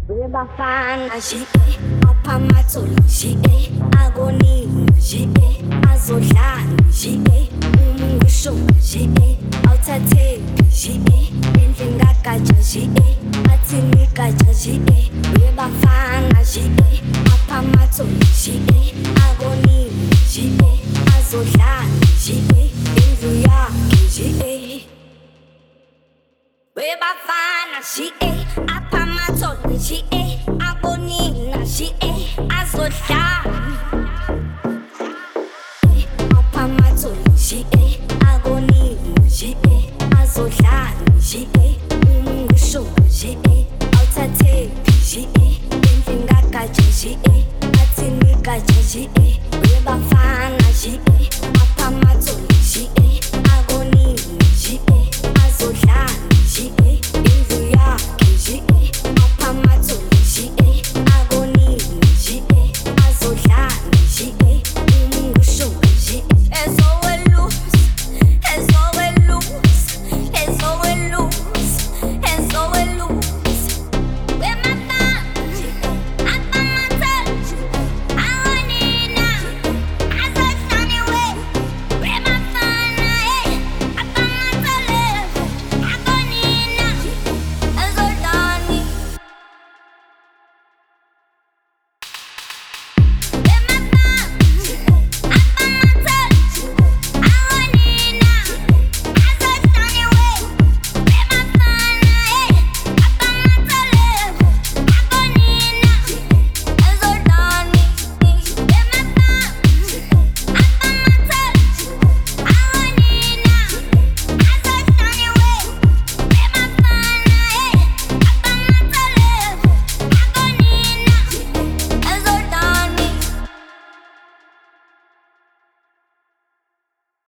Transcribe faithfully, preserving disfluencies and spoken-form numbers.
Uyabafana nje aphamathole nje akonini nje azodlala nje uma ngisho nje awuthatheki nje endlini kagatsha nje athini gatsha nje uyabafana nje aphamathole nje akonini nje azodlala nje endlu yakhe nje uyabafana nje aphamathole nje akonina nje azodlala aphamathole nje akonina nje azodlala nje uma ngisho nje awuthatheki nje endlini kagatsha nje athini gatsha nje uyabafana nje aphamathole nje